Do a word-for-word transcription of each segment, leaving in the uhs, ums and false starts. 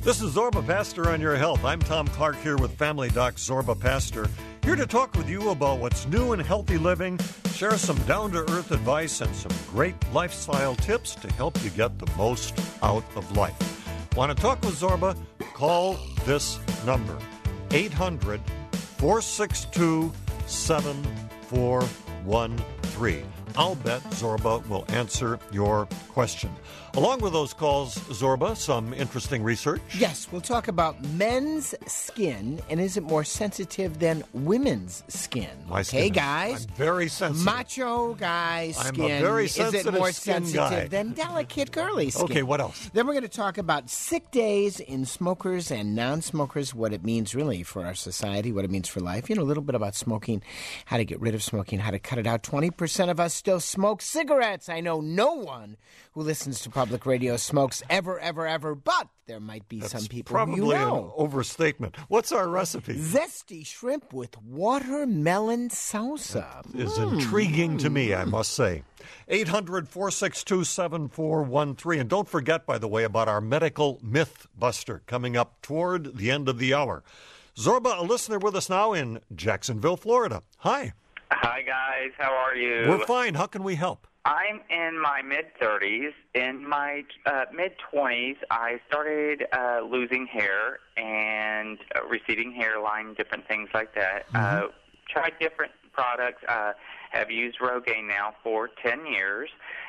This is Zorba Pastor on Your Health. I'm Tom Clark here with Family Doc Zorba Pastor, here to talk with you about what's new in healthy living, share some down-to-earth advice, and some great lifestyle tips to help you get the most out of life. Want to talk with Zorba? Call this number, eight hundred, four six two, seven four one three. I'll bet Zorba will answer your question. Along with those calls, Zorba, some interesting research. Yes, we'll talk about men's skin, and is it more sensitive than women's skin? My okay, skin guys? I'm very sensitive. Macho guy skin. I'm a very sensitive Is it more skin sensitive guy. than delicate girly skin? Okay, what else? Then we're going to talk about sick days in smokers and non-smokers, what it means really for our society, what it means for life. You know, a little bit about smoking, how to get rid of smoking, how to cut it out. twenty percent of us still smoke cigarettes. I know no one who listens to public radio smokes ever, ever, ever, but there might be That's some people probably who you know. an overstatement. What's our recipe? Zesty shrimp with watermelon salsa. That is mm. intriguing to me, I must say. eight hundred, four six two, seven four one three. And don't forget, by the way, about our medical myth buster coming up toward the end of the hour. Zorba, a listener with us now in Jacksonville, Florida. Hi. Hi, guys. How are you? We're fine. How can we help? I'm in my mid-thirties. In my uh, mid-twenties, I started uh, losing hair and uh, receding hairline, different things like that. Mm-hmm. Uh, tried different products. Uh, have used Rogaine now for ten years,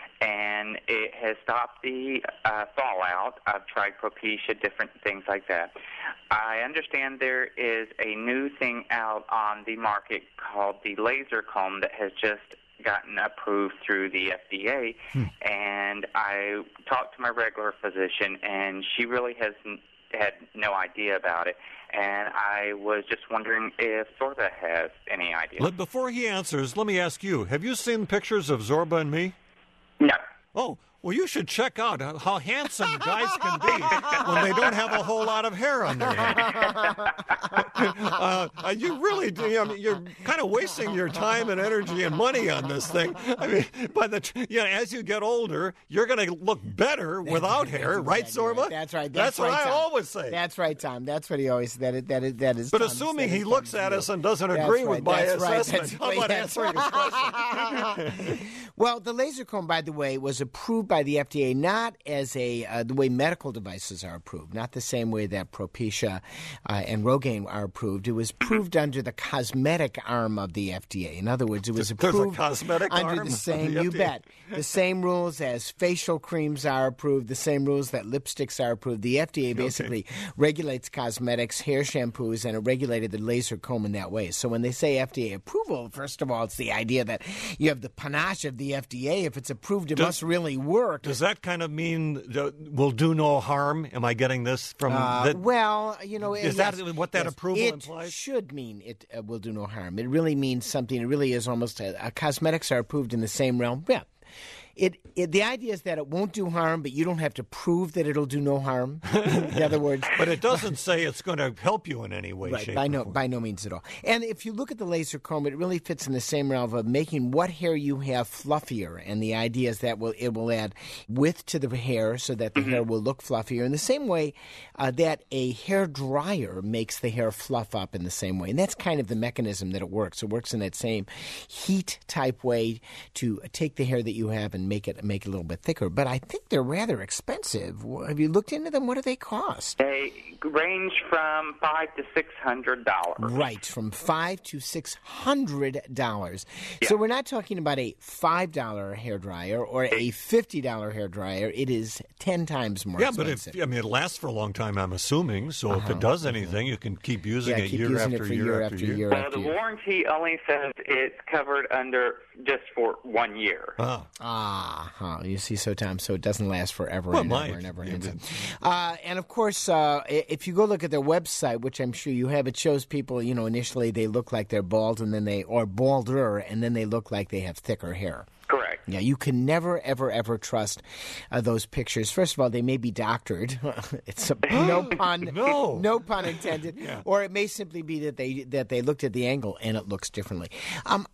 and it has stopped the uh, fallout. I've tried Propecia, different things like that. I understand there is a new thing out on the market called the laser comb that has just gotten approved through the F D A, hmm. and I talked to my regular physician, and she really has n- had no idea about it, and I was just wondering if Zorba has any idea. Before he answers, let me ask you, have you seen pictures of Zorba and me? No. Oh, well, you should check out how handsome guys can be when they don't have a whole lot of hair on their head. uh, you really do. I mean, you're kind of wasting your time and energy and money on this thing. I mean, by the you know, as you get older, you're going to look better without hair, right, Zorba? That's right. That's, That's what right, I Tom. always say. That's right, Tom. That's what he always that is that is that is. But Tom's, assuming that he is looks Tom's at view. us and doesn't That's agree right, with my that's right, assessment, that's how right, about that's answering right. his question? Well, the laser comb, by the way, was approved by the F D A not as a uh, the way medical devices are approved, not the same way that Propecia uh, and Rogaine are approved. It was approved under the cosmetic arm of the F D A. In other words, it was There's approved a cosmetic under arm the same. of the you F D A. bet. The same rules as facial creams are approved. The same rules that lipsticks are approved. The F D A basically okay. regulates cosmetics, hair shampoos, and it regulated the laser comb in that way. So when they say F D A approval, first of all, it's the idea that you have the panache of the F D A. If it's approved, it does, must really work. Does that kind of mean uh, will do no harm? Am I getting this from? Uh, that? Well, you know, is yes, that what that yes, approval it implies? It should mean it uh, will do no harm. It really means something. It really is almost a, a cosmetics are approved in the same realm. Yeah. It, it, the idea is that it won't do harm, but you don't have to prove that it'll do no harm. In other words, but it doesn't say it's going to help you in any way, right, shape, by or no form. by no means at all. And if you look at the laser comb, it really fits in the same realm of making what hair you have fluffier. And the idea is that will it will add width to the hair so that the hair will look fluffier. In the same way uh, that a hair dryer makes the hair fluff up in the same way, and that's kind of the mechanism that it works. It works in that same heat type way to take the hair that you have and make it make it a little bit thicker, but I think they're rather expensive. Have you looked into them? What do they cost? They range from five to six hundred dollars. Right, from five to six hundred dollars. Yeah. So we're not talking about a five dollar hair dryer or a fifty dollar hair dryer. It is ten times more yeah, expensive. but if, I mean, it lasts for a long time, I'm assuming. So uh-huh. if it does anything, you can keep using yeah, it keep year using after it for year, year after after year. year. Well, after the year. warranty only says it's covered under just for one year. Oh. Ah, huh. You see, so Tom, so it doesn't last forever Well, and might. ever and ever Yeah, ends. but- Uh, and of course, uh, if you go look at their website, which I'm sure you have, it shows people, you know, initially they look like they're bald and then they, or balder, and then they look like they have thicker hair. Correct. Yeah, you can never, ever, ever trust uh, those pictures. First of all, they may be doctored. It's a, no pun, No. no pun intended. Yeah. Or it may simply be that they that they looked at the angle and it looks differently. Um, I,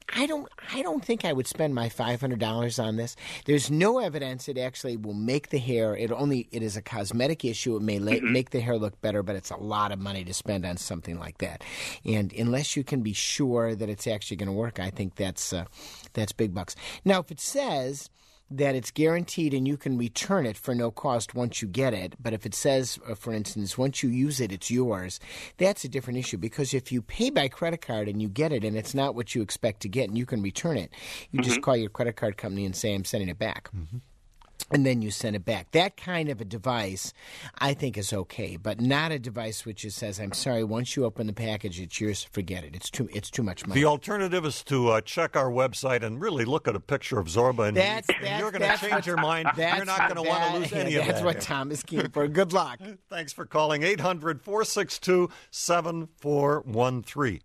I don't I don't think I would spend my five hundred dollars on this. There's no evidence it actually will make the hair. It only it is a cosmetic issue. It may la- Mm-hmm. make the hair look better, but it's a lot of money to spend on something like that. And unless you can be sure that it's actually going to work, I think that's uh, that's big bucks. Now, if it says that it's guaranteed and you can return it for no cost once you get it. But if it says, uh, for instance, once you use it, it's yours, that's a different issue. Because if you pay by credit card and you get it and it's not what you expect to get and you can return it, you Mm-hmm. just call your credit card company and say, I'm sending it back. Mm-hmm. And then you send it back. That kind of a device, I think, is okay, but not a device which just says, "I'm sorry, once you open the package, it's yours. Forget it. It's too, it's too much money." The alternative is to uh, check our website and really look at a picture of Zorba, and That's, you- that's, you're going to that's change what- your mind. that's You're not going to want that- to lose yeah, any of That's that. what Tom is keen for. Good luck. Thanks for calling eight hundred, four six two, seven four one three.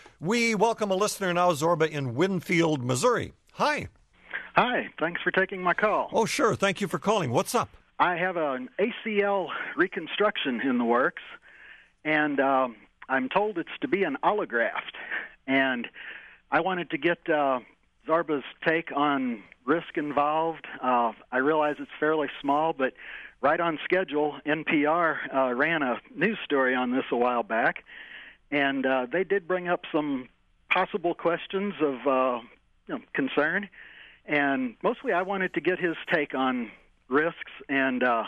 We welcome a listener now, Zorba, in Winfield, Missouri. Hi. Hi, thanks for taking my call. Oh, sure. Thank you for calling. What's up? I have an A C L reconstruction in the works, and um, I'm told it's to be an allograft. And I wanted to get uh, Zorba's take on risk involved. Uh, I realize it's fairly small, but right on schedule, N P R uh, ran a news story on this a while back, and uh, they did bring up some possible questions of uh, you know, concern. And mostly I wanted to get his take on risks and uh,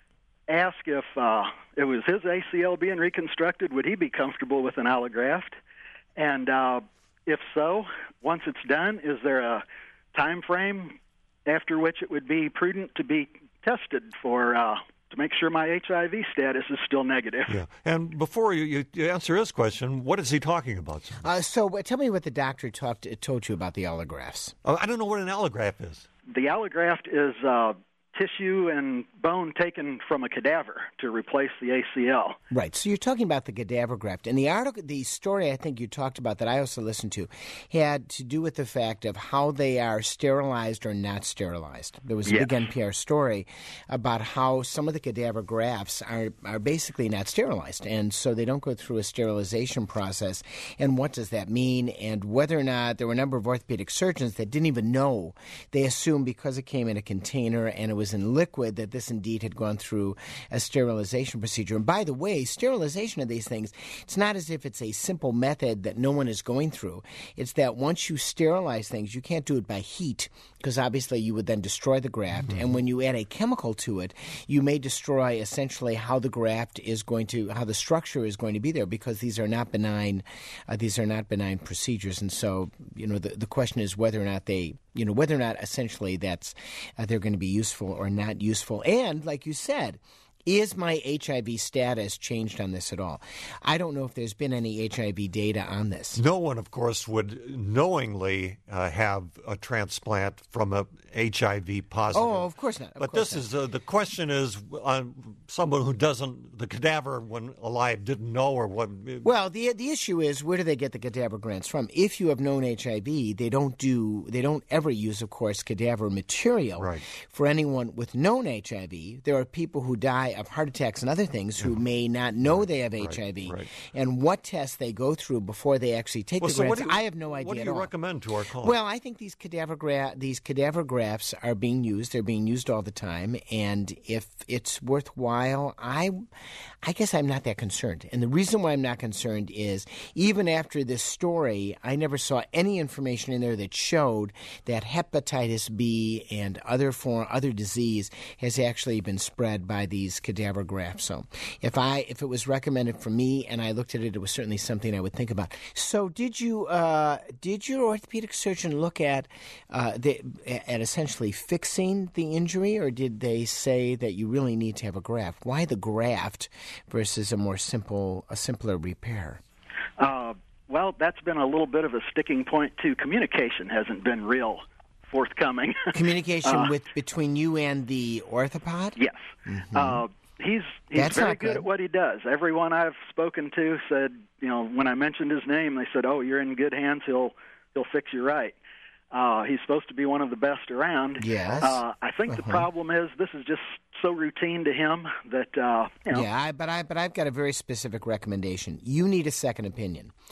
ask if uh, it was his A C L being reconstructed, would he be comfortable with an allograft? And uh, if so, once it's done, is there a time frame after which it would be prudent to be tested for uh, to make sure my H I V status is still negative? Yeah. And before you, you, you answer his question, what is he talking about, sir? Uh, so uh, tell me what the doctor talked told you about the allografts. Oh, I don't know what an allograft is. The allograft is uh, tissue and bone taken from a cadaver to replace the A C L. Right. So you're talking about the cadaver graft. And the article, the story I think you talked about that I also listened to had to do with the fact of how they are sterilized or not sterilized. There was a Yes. big N P R story about how some of the cadaver grafts are, are basically not sterilized. And so they don't go through a sterilization process. And what does that mean? And whether or not there were a number of orthopedic surgeons that didn't even know. They assumed because it came in a container and it was in liquid that this indeed had gone through a sterilization procedure. And by the way, sterilization of these things, it's not as if it's a simple method that no one is going through. It's that once you sterilize things, you can't do it by heat because obviously you would then destroy the graft. Mm-hmm. And when you add a chemical to it, you may destroy essentially how the graft is going to, how the structure is going to be there because these are not benign, uh, these are not benign procedures. And so, you know, the, the question is whether or not they, you know, whether or not essentially that's, uh, they're going to be useful or not useful. And like you said, is my H I V status changed on this at all? I don't know if there's been any H I V data on this. No one, of course, would knowingly uh, have a transplant from a H I V positive. Oh, of course not. Of but course this not. is uh, the question is uh, someone who doesn't, the cadaver when alive didn't know or what. Well, the the issue is where do they get the cadaver grants from? If you have known H I V, they don't do they don't ever use, of course, cadaver material Right. for anyone with known H I V. There are people who die of heart attacks and other things who may not know they have H I V, right. and what tests they go through before they actually take Well, the so what grants. do you- I have no idea What do at you all. recommend to our call? Well, I think these cadaver gra- these cadaver grafts are being used. They're being used all the time, and if it's worthwhile, I, I guess I'm not that concerned. And the reason why I'm not concerned is even after this story, I never saw any information in there that showed that hepatitis B and other form other disease has actually been spread by these cadaver grafts. So, if I if it was recommended for me and I looked at it, it was certainly something I would think about. So, did you uh, did your orthopedic surgeon look at uh, the, at essentially fixing the injury, or did they say that you really need to have a graft? Why the graft versus a more simple a simpler repair? Uh, well, that's been a little bit of a sticking point, too. Communication hasn't been real forthcoming. Communication Uh, with between you and the orthopod? Yes. Mm-hmm. Uh, he's he's That's very not good. good. at what he does. Everyone I've spoken to said, you know, when I mentioned his name, they said, "Oh, you're in good hands. He'll he'll fix you right." Uh, he's supposed to be one of the best around. Yes. Uh, I think the Uh-huh. problem is this is just so routine to him that uh, you know. Yeah, I, but I but I've got a very specific recommendation. You need a second opinion.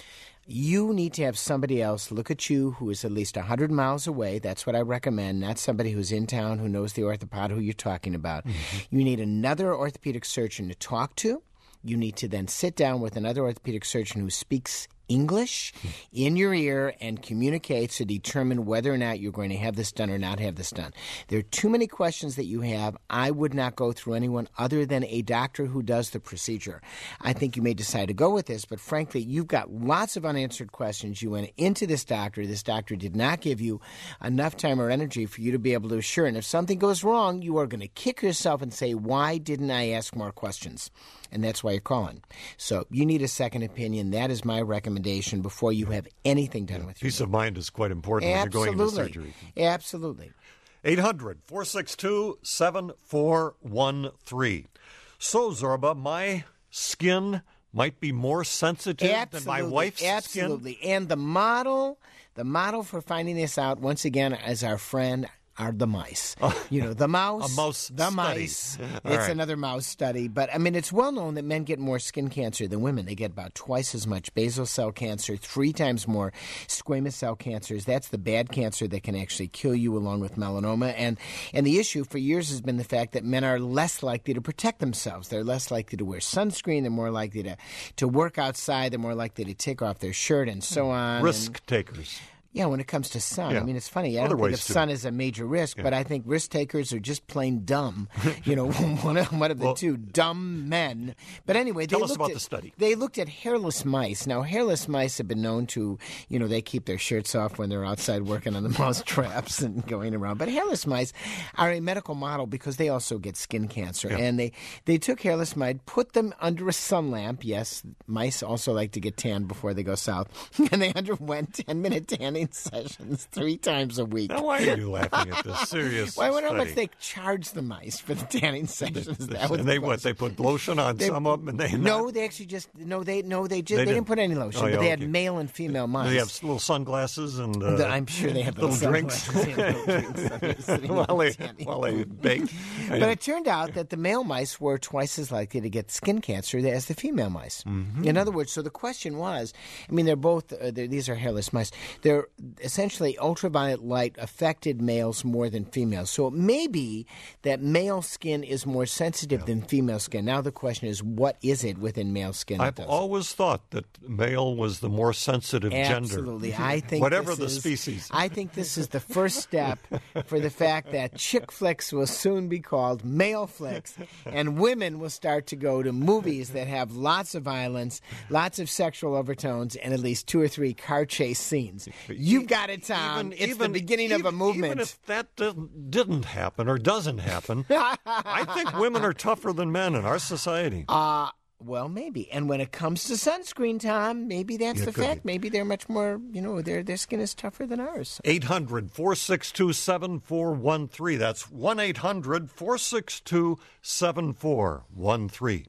you need to have somebody else look at you who is at least one hundred miles away. That's what I recommend, not somebody who's in town who knows the orthopod who you're talking about. Mm-hmm. You need another orthopedic surgeon to talk to. You need to then sit down with another orthopedic surgeon who speaks English in your ear and communicate to determine whether or not you're going to have this done or not have this done. There are too many questions that you have. I would not go through anyone other than a doctor who does the procedure. I think you may decide to go with this, but frankly, you've got lots of unanswered questions. You went into this doctor. This doctor did not give you enough time or energy for you to be able to assure. And if something goes wrong, you are going to kick yourself and say, why didn't I ask more questions? And that's why you're calling. So you need a second opinion. That is my recommendation before you have anything done with you. Peace of mind is quite important Absolutely. when you're going into surgery. Absolutely. eight hundred, four six two, seven four one three. So, Zorba, my skin might be more sensitive Absolutely. than my wife's Absolutely. skin? Absolutely. And the model, the model for finding this out, once again, is our friend are the mice. You know, the mouse. A mouse The study. mice. All It's right. another mouse study. But, I mean, it's well known that men get more skin cancer than women. They get about twice as much basal cell cancer, three times more squamous cell cancers. That's the bad cancer that can actually kill you along with melanoma. And, and the issue for years has been the fact that men are less likely to protect themselves. They're less likely to wear sunscreen. They're more likely to, to work outside. They're more likely to take off their shirt and so on. Risk And, takers. yeah, when it comes to sun. Yeah. I mean, it's funny. I Other don't think ways, of too. sun as a major risk, Yeah. but I think risk takers are just plain dumb. You know, one of, one of the Well- two, dumb men. But anyway, Tell they us looked about at, the study. They looked at hairless mice. Now, hairless mice have been known to, you know, they keep their shirts off when they're outside working on the mouse traps and going around. But hairless mice are a medical model because they also get skin cancer. Yeah. And they, they took hairless mice, put them under a sun lamp. Yes, mice also like to get tanned before they go south. And they underwent ten-minute tanning sessions three times a week. Now, why are you laughing at this serious Well, I wonder how study? much they charge the mice for the tanning sessions. That was and the they what? question. They put lotion on They- some of them, and they No, not, they actually just no. They no. They just They they, didn't. didn't put any lotion, Oh, yeah, but they okay. had male and female mice. They have little sunglasses and uh, The- I'm sure they have little drinks sunglasses and little drinks that they're sitting while on they tanning. while they bake. But it turned out that the male mice were twice as likely to get skin cancer as the female mice. Mm-hmm. In other words, so the question was, I mean, they're both, uh, they're, these are hairless mice. They're essentially ultraviolet light affected males more than females. So it may be that male skin is more sensitive than female skin. Now the question is, what is it within male skin? that I've does it? always thought that male was the more sensitive Absolutely. gender. I think whatever this the is- species. I think this is the first step for the fact that chick flicks will soon be called male flicks, and women will start to go to movies that have lots of violence, lots of sexual overtones, and at least two or three car chase scenes. You've got it, Tom. Even- it's even- the beginning of a even- movement. Even if that didn't, didn't happen or doesn't happen, I think women are tougher than men in our society. Uh, well, maybe. And when it comes to sunscreen, Tom, maybe that's Yeah, the could fact. be. Maybe they're much more, you know, their their skin is tougher than ours. eight hundred, four six two, seven four one three. That's one eight hundred, four six two, seven four one three.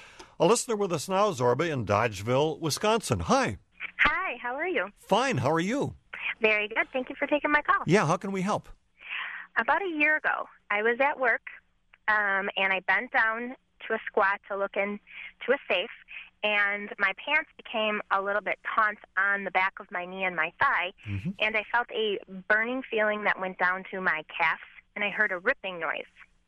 A listener with us now, Zorba, in Dodgeville, Wisconsin. Hi. Hi, how are you? Fine. How are you? Very good. Thank you for taking my call. Yeah, how can we help? About a year ago, I was at work, um, and I bent down to a squat to look into a safe, and my pants became a little bit taut on the back of my knee and my thigh, Mm-hmm. and I felt a burning feeling that went down to my calves, and I heard a ripping noise.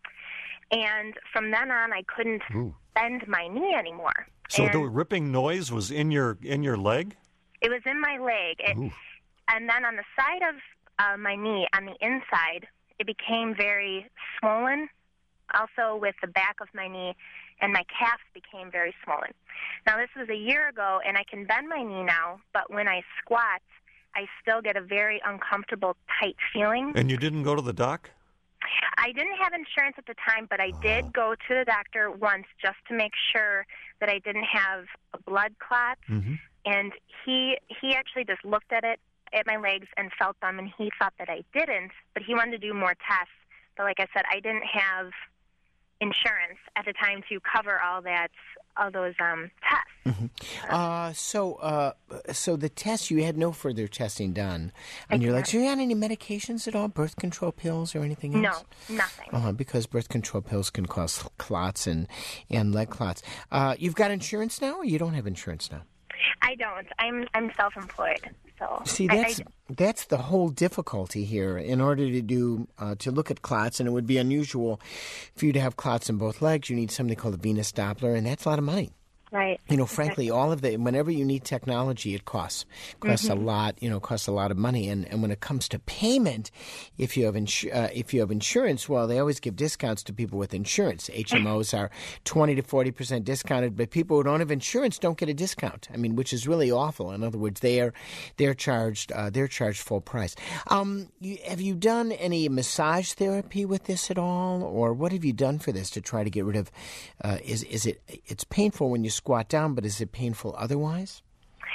And from then on, I couldn't Ooh. bend my knee anymore. So and the ripping noise was in your in your leg? It was in my leg. It, Ooh. and then on the side of uh, my knee, on the inside, it became very swollen. Also with the back of my knee, and my calves became very swollen. Now, this was a year ago, and I can bend my knee now, but when I squat, I still get a very uncomfortable, tight feeling. And you didn't go to the doc? I didn't have insurance at the time, but I did go to the doctor once just to make sure that I didn't have a blood clot. Mm-hmm. And he he actually just looked at it, at my legs, and felt them, and he thought that I didn't, but he wanted to do more tests. But like I said, I didn't have insurance at the time to cover all that, all those um, tests. Uh, so, uh, so the test, you had no further testing done, and I you're like, did so you on any medications at all, birth control pills or anything No, else? nothing. Uh, because birth control pills can cause clots and, and leg clots. Uh, you've got insurance now, or you don't have insurance now? I don't. I'm I'm self-employed, so See, I- that's I, that's the whole difficulty here. In order to do uh, to look at clots, and it would be unusual for you to have clots in both legs, you need something called a venous Doppler, and that's a lot of money. right. You know, frankly, all of the whenever you need technology, it costs costs Mm-hmm. a lot. You know, costs a lot of money. And, and when it comes to payment, if you have insu- uh, if you have insurance, well, they always give discounts to people with insurance. H M Os are twenty to forty percent discounted, but people who don't have insurance don't get a discount. I mean, which is really awful. In other words, they are they're charged uh, they're charged full price. Um, you, have you done any massage therapy with this at all, or what have you done for this to try to get rid of? Uh, is is it it's painful when you squat down, but is it painful otherwise?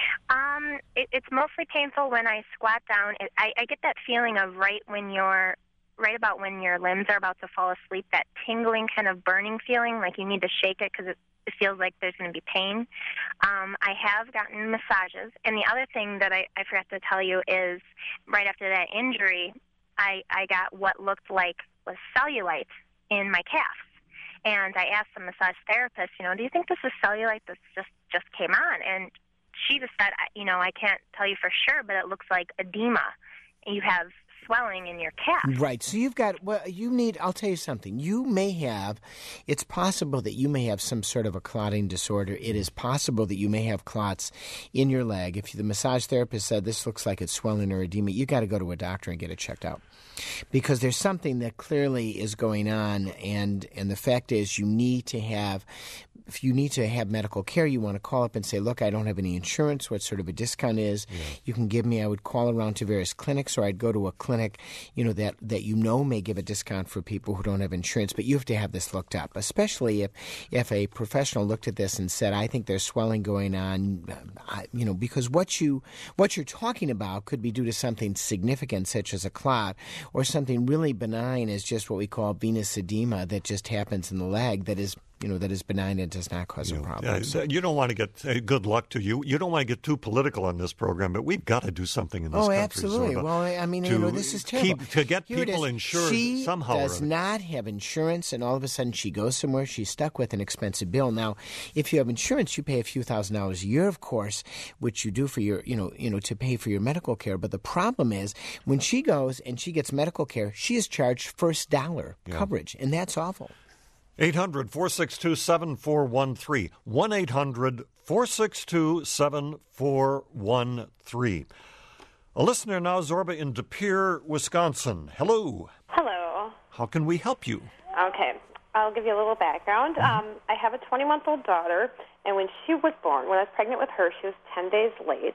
Um, it, it's mostly painful when I squat down. It, I, I get that feeling of right when you're, right about when your limbs are about to fall asleep, that tingling kind of burning feeling, like you need to shake it because it, it feels like there's going to be pain. Um, I have gotten massages. And the other thing that I, I forgot to tell you is right after that injury, I, I got what looked like was cellulite in my calves. And I asked the massage therapist, you know, do you think this is cellulite that just, just came on? And she just said, you know, I can't tell you for sure, but it looks like edema. You have swelling in your calf. Right. So you've got, well, you need, I'll tell you something. You may have, it's possible that you may have some sort of a clotting disorder. It is possible that you may have clots in your leg. If the massage therapist said this looks like it's swelling or edema, you got to go to a doctor and get it checked out. Because there's something that clearly is going on, and, and the fact is you need to have, if you need to have medical care, you want to call up and say, look, I don't have any insurance, what sort of a discount is. Yeah. You can give me, I would call around to various clinics, or I'd go to a clinic, you know, that, that you know may give a discount for people who don't have insurance, but you have to have this looked up, especially if, if a professional looked at this and said, I think there's swelling going on, uh, you know, because what, you, what you're talking about could be due to something significant, such as a clot, or something really benign as just what we call venous edema that just happens in the leg that is, you know, that is benign and does not cause you a know, problem. Uh, you don't want to get uh, good luck to you. You don't want to get too political on this program, but we've got to do something in this oh, country. Oh, absolutely. Zorba, well, I mean, you know, this is terrible. Keep, to get Here people insured she somehow. She does not have insurance, and all of a sudden she goes somewhere, she's stuck with an expensive bill. Now, if you have insurance, you pay a few thousand dollars a year, of course, which you do for your, you know, you know, to pay for your medical care. But the problem is when she goes and she gets medical care, she is charged first dollar yeah. coverage, and that's awful. eight hundred, four six two, seven four one three. one eight hundred, four six two, seven four one three. A listener now, Zorba, in De Pere, Wisconsin. Hello. Hello. How can we help you? Okay. I'll give you a little background. Mm-hmm. Um, I have a twenty-month-old daughter, and when she was born, when I was pregnant with her, she was ten days late.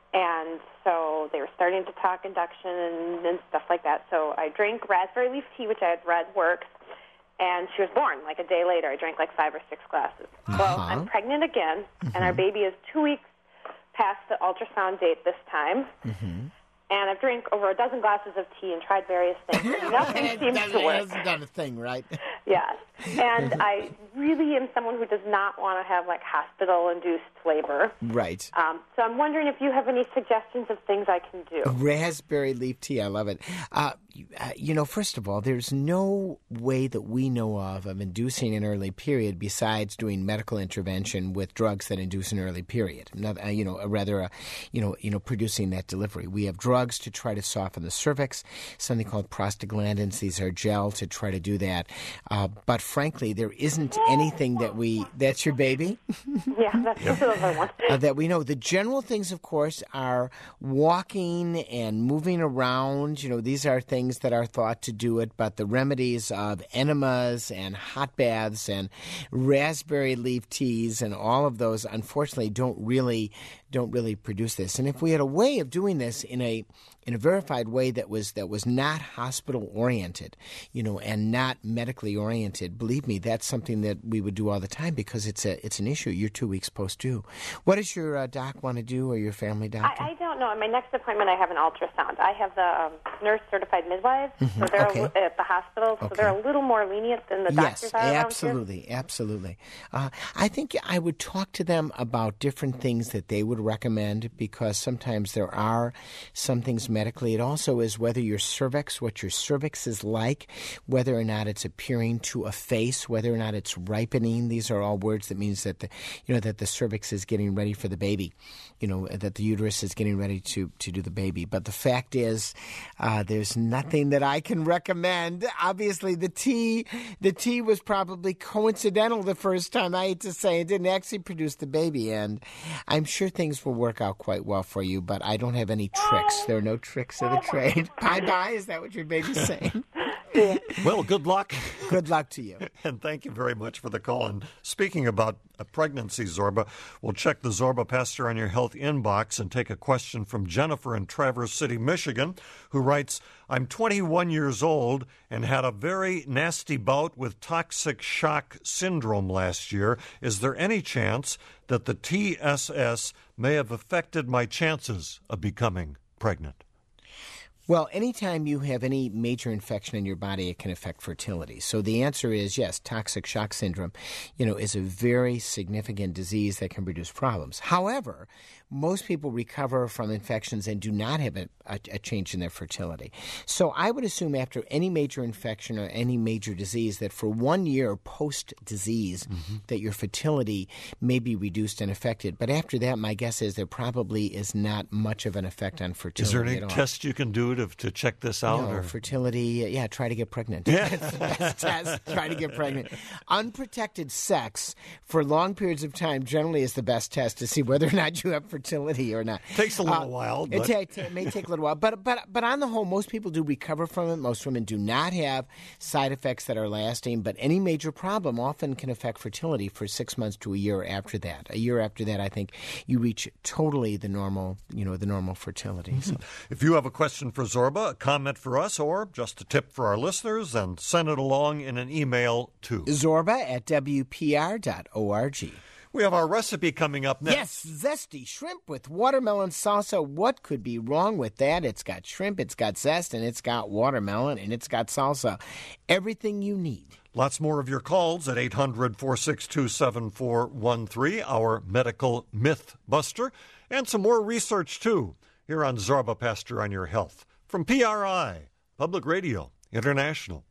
And so they were starting to talk induction and, and stuff like that. So I drank raspberry leaf tea, which I had read works. And she was born like a day later. I drank like five or six glasses. Uh-huh. Well, I'm pregnant again, mm-hmm. and our baby is two weeks past the ultrasound date this time. Mm-hmm. And I've drank over a dozen glasses of tea and tried various things. And nothing seems done, to work. It hasn't done a thing, right? Yes. And I really am someone who does not want to have, like, hospital-induced labor. Right. Um, so I'm wondering if you have any suggestions of things I can do. Raspberry leaf tea, I love it. Uh, you, uh, you know, first of all, there's no way that we know of of inducing an early period besides doing medical intervention with drugs that induce an early period. Not, uh, you know, rather, uh, you know, you know, producing that delivery. We have drugs to try to soften the cervix, something called prostaglandins. These are gel to try to do that. Uh, but frankly, there isn't anything that we, that's your baby? Yeah, that's yep. the other one. uh, that we know. The general things, of course, are walking and moving around. You know, these are things that are thought to do it, but the remedies of enemas and hot baths and raspberry leaf teas and all of those, unfortunately, don't really don't really produce this. And if we had a way of doing this in a in a verified way that was that was not hospital oriented, you know, and not medically oriented, believe me, that's something that we would do all the time because it's a it's an issue. You're two weeks post due. What does your uh, doc want to do, or your family doctor? I, I don't know. In my next appointment, I have an ultrasound. I have the um, nurse certified midwives, mm-hmm. so they're okay. a, at the hospital, so okay. they're a little more lenient than the yes, doctors are. Absolutely, absolutely. Uh, I think I would talk to them about different things that they would would recommend, because sometimes there are some things medically. It also is whether your cervix, what your cervix is like, whether or not it's appearing to efface, whether or not it's ripening. These are all words that means that the, you know, that the cervix is getting ready for the baby, you know, that the uterus is getting ready to, to do the baby. But the fact is, uh, there's nothing that I can recommend. Obviously, the tea, the tea was probably coincidental the first time, I hate to say. It didn't actually produce the baby, and I'm sure things will work out quite well for you, but I don't have any tricks. There are no tricks of the trade. Bye-bye, is that what your baby's saying? Well, good luck. Good luck to you. And thank you very much for the call. And speaking about a pregnancy, Zorba, we'll check the Zorba Pastor on Your Health inbox and take a question from Jennifer in Traverse City, Michigan, who writes, I'm twenty-one years old and had a very nasty bout with toxic shock syndrome last year. Is there any chance that the T S S may have affected my chances of becoming pregnant? Well, anytime you have any major infection in your body, it can affect fertility. So the answer is yes, toxic shock syndrome, you know, is a very significant disease that can produce problems. However, most people recover from infections and do not have a, a, a change in their fertility. So I would assume after any major infection or any major disease that for one year post-disease mm-hmm. that your fertility may be reduced and affected. But after that, my guess is there probably is not much of an effect on fertility. Is there any at all. test you can do to, to check this out? No, or? fertility, yeah, try to get pregnant. Yeah. That's the best test. Try to get pregnant. Unprotected sex for long periods of time generally is the best test to see whether or not you have fertility. fertility or not. Takes a little uh, while. It, But... ta- ta- it may take a little while. But, but, but on the whole, most people do recover from it. Most women do not have side effects that are lasting. But any major problem often can affect fertility for six months to a year after that. A year after that, I think you reach totally the normal, you know, the normal fertility. Mm-hmm. So. If you have a question for Zorba, a comment for us, or just a tip for our listeners, then send it along in an email to Zorba at W P R dot org. We have our recipe coming up next. Yes, zesty shrimp with watermelon salsa. What could be wrong with that? It's got shrimp, it's got zest, and it's got watermelon, and it's got salsa. Everything you need. Lots more of your calls at eight hundred, four six two, seven four one three, our medical myth buster, and some more research, too, here on Zorba Pastor on Your Health. From P R I, Public Radio International.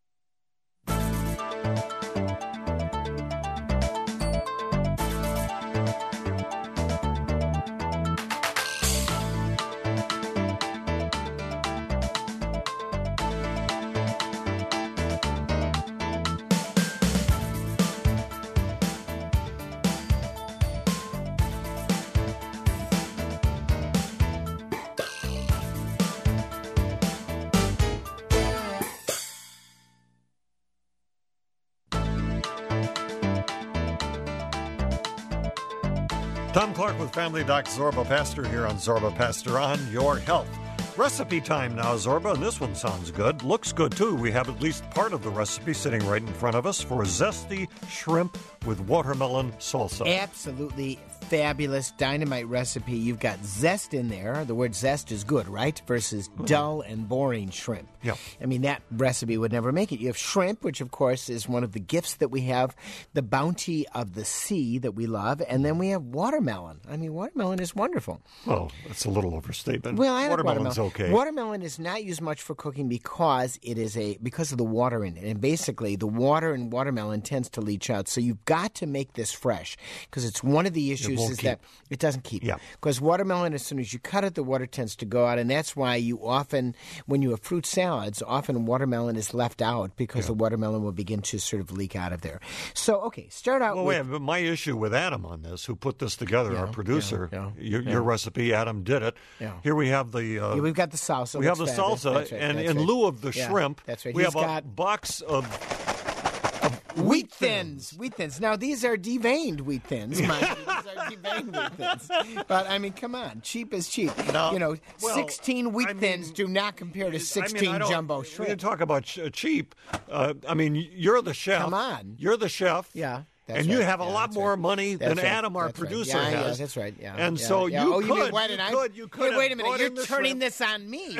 Tom Clark with Family Doc Zorba Pastor here on Zorba Pastor on Your Health. Recipe time now, Zorba, and this one sounds good. Looks good, too. We have at least part of the recipe sitting right in front of us for zesty shrimp with watermelon salsa. Absolutely fabulous dynamite recipe. You've got zest in there. The word zest is good, right? Versus dull and boring shrimp. Yeah. I mean, that recipe would never make it. You have shrimp, which, of course, is one of the gifts that we have, the bounty of the sea that we love, and then we have watermelon. I mean, watermelon is wonderful. Well, that's a little overstatement. Well, I like Watermelon's watermelon. okay. Watermelon is not used much for cooking because it is a because of the water in it, and basically the water in watermelon tends to leach out. So you've got to make this fresh because it's one of the issues won't is keep. that it doesn't keep. Yeah. Because watermelon, as soon as you cut it, the water tends to go out, and that's why you often, when you have fruit salads, often watermelon is left out because Yeah. the watermelon will begin to sort of leak out of there. So okay, start out Well, with. wait, but my issue with Adam on this, who put this together, Yeah, our producer, yeah, yeah, your, yeah. your recipe, Adam did it. Yeah. Here we have the... Uh, Yeah, we've got the salsa. we have the Looks fabulous. salsa, That's right, and that's in right. lieu of the Yeah, shrimp, that's right. we He's have a got- box of Wheat thins. Wheat thins. Now, these are deveined wheat thins. Mind you. These are deveined wheat thins. But, I mean, come on. Cheap is cheap. No, you know, well, sixteen wheat I mean, thins do not compare to sixteen I mean, I don't- jumbo When you shrimp. talk about ch- cheap, uh, I mean, you're the chef. Come on. You're the chef. Yeah. That's and right. you have a yeah, lot more right. money that's than right. Adam, our that's producer, right. yeah, has. Yeah, that's right. Yeah, And yeah, so yeah. you oh, could, you mean, why did you I? could, you could hey, wait a have minute, brought you're in the turning shrimp. this on me.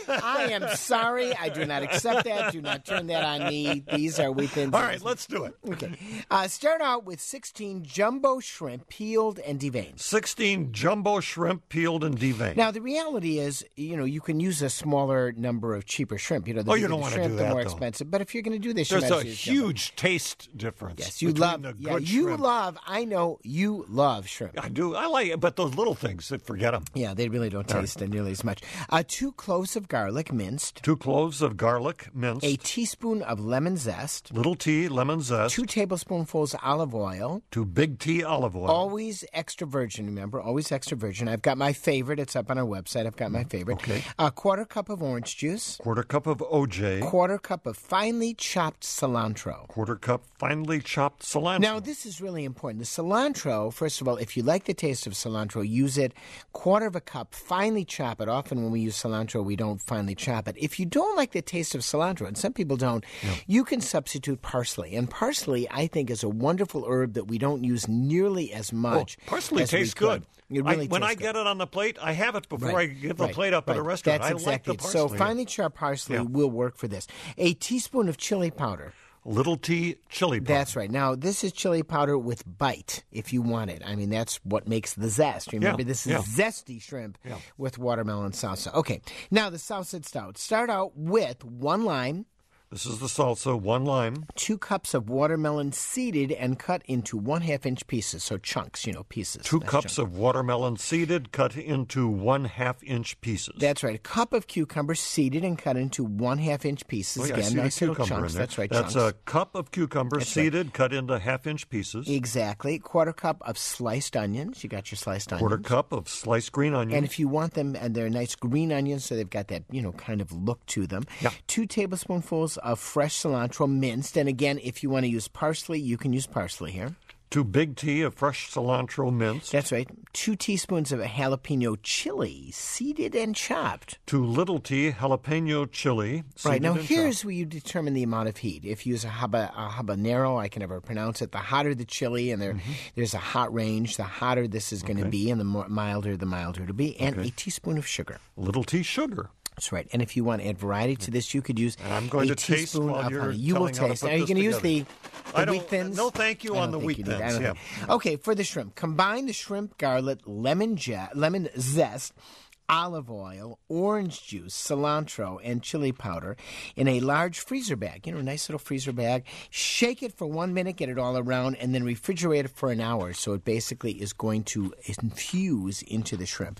I am sorry. I do not accept that. Do not turn that on me. These are weekends. All right, let's do it. Okay. Uh, start out with sixteen jumbo shrimp, peeled and deveined. sixteen jumbo shrimp, peeled and deveined. Now, the reality is, you know, you can use a smaller number of cheaper shrimp. You know, the Oh, you bigger don't the wanna shrimp, do the that, more though. expensive. But if you're going to do this, you There's might a as well use jumbo. huge taste difference. Yes, you between love. the Yeah, good you shrimp. love. I know you love shrimp. I do. I like it, but those little things, forget them. Yeah, they really don't taste nearly as much. Uh, two cloves of garlic minced. Two cloves of garlic minced. A teaspoon of lemon zest. Little tea, lemon zest. Two tablespoonfuls olive oil. Two big tea olive oil. Always extra virgin, remember? Always extra virgin. I've got my favorite. It's up on our website. I've got my favorite. Okay. A quarter cup of orange juice. Quarter cup of O J. Quarter cup of finely chopped cilantro. Quarter cup finely chopped cilantro. Now, this is really important. The cilantro, first of all, if you like the taste of cilantro, use it. Quarter of a cup, finely chop it. Often when we use cilantro, we don't finely chop it. If you don't like the taste of cilantro, and some people don't, Yeah. you can substitute parsley. And parsley, I think, is a wonderful herb that we don't use nearly as much. Oh, parsley as we tastes could. good. It really I, when tastes I good. get it on the plate, I have it before Right, I give the right, plate up at a right. restaurant. That's I exactly like the it. parsley. So finely chopped parsley Yeah. will work for this. A teaspoon of chili powder. Little tea chili powder. That's right. Now, this is chili powder with bite, if you want it. I mean, that's what makes the zest. Remember, Yeah, this is yeah. zesty shrimp Yeah. with watermelon salsa. Okay, now the salsa stout. Start out with one lime, This is the salsa, one lime. two cups of watermelon seeded and cut into one half inch pieces, so chunks, you know, pieces. Two That's cups chunks. of watermelon seeded, cut into one half inch pieces. That's right. A cup of cucumber seeded and cut into one half inch pieces. Oh, yeah, I Again, see the nice little cucumber chunks. in there. That's right. That's chunks. a cup of cucumber That's right. seeded, cut into half inch pieces. Exactly. Quarter cup of sliced onions. You got your sliced onions. Quarter cup of sliced green onions. And if you want them, and they're nice green onions, so they've got that, you know, kind of look to them. Yeah. Two tablespoonfuls of fresh cilantro minced. And again, if you want to use parsley, you can use parsley here. Two big tea of fresh cilantro minced. That's right. Two teaspoons of jalapeno chili, seeded and chopped. Two little tea jalapeno chili. Right. seeded Now, and here's chopped. where you determine the amount of heat. If you use a, haba, a habanero, I can never pronounce it, the hotter the chili, and there, there's a hot range, the hotter this is going to Mm-hmm. Okay. be, and the more milder, the milder it'll be. And Okay. a teaspoon of sugar. Little tea sugar. That's right. And if you want to add variety to this, you could use And I'm going a to taste teaspoon while of you're honey. You will telling how to taste. put Are you this going to use together. the, I the don't- wheat thins? no, thank you I on don't the think wheat you need. I thins, don't yeah. think- Okay, for the shrimp, combine the shrimp, garlic, lemon, ja- lemon zest, olive oil, orange juice, cilantro, and chili powder in a large freezer bag. You know, a nice little freezer bag. Shake it for one minute, get it all around, and then refrigerate it for an hour. So it basically is going to infuse into the shrimp.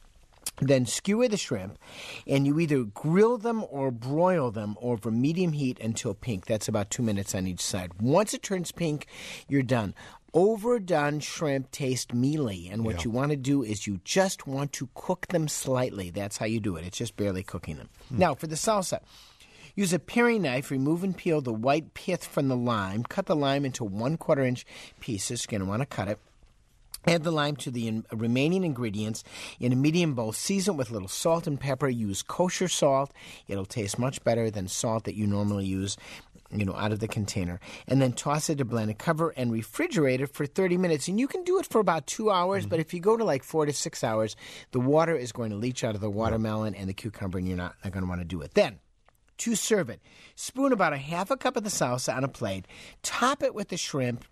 Then skewer the shrimp, and you either grill them or broil them over medium heat until pink. That's about two minutes on each side. Once it turns pink, you're done. Overdone shrimp taste mealy, and what Yeah. you want to do is you just want to cook them slightly. That's how you do it. It's just barely cooking them. Now, for the salsa. Use a paring knife, remove and peel the white pith from the lime. Cut the lime into one quarter inch pieces. You're going to want to cut it. Add the lime to the in- remaining ingredients in a medium bowl. Season with a little salt and pepper. Use kosher salt. It'll taste much better than salt that you normally use, you know, out of the container. And then toss it to blend. Cover and refrigerate it for thirty minutes. And you can do it for about two hours, but if you go to like four to six hours, the water is going to leach out of the watermelon and the cucumber, and you're not, not going to want to do it. Then, to serve it, spoon about a half a cup of the salsa on a plate. Top it with the shrimp.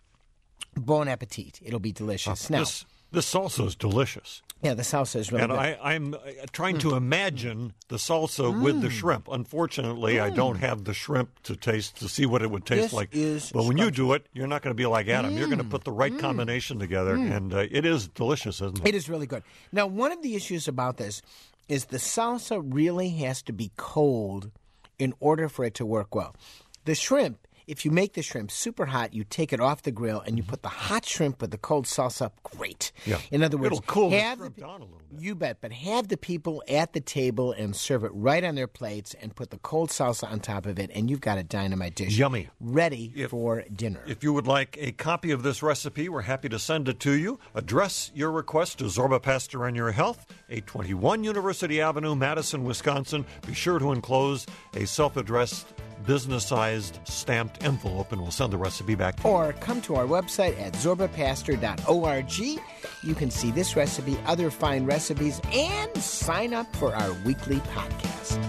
Bon appetit. It'll be delicious. Now, This, this salsa is delicious. yeah, the salsa is really And good. I, I'm uh, trying to imagine the salsa with the shrimp. Unfortunately, I don't have the shrimp to taste to see what it would taste This like. is But when you do it, you're not going to be like Adam. You're going to Mm. put the right combination together, and uh, it is delicious, isn't it? It is really good. Now, one of the issues about this is the salsa really has to be cold in order for it to work well. The shrimp, if you make the shrimp super hot, you take it off the grill and you put the hot shrimp with the cold salsa up. Great. Yeah. In other words, It'll cool the have shrimp the, down a little bit. You bet, but have the people at the table and serve it right on their plates and put the cold salsa on top of it, and you've got a dynamite dish. Yummy. Ready If- for dinner. If you would like a copy of this recipe, we're happy to send it to you. Address your request to Zorba Pastor on Your Health, eight twenty-one University Avenue, Madison, Wisconsin. Be sure to enclose a self-addressed business-sized stamped envelope, and we'll send the recipe back to you. Or come to our website at zorba pastor dot org. You can see this recipe, other fine recipes, and sign up for our weekly podcast.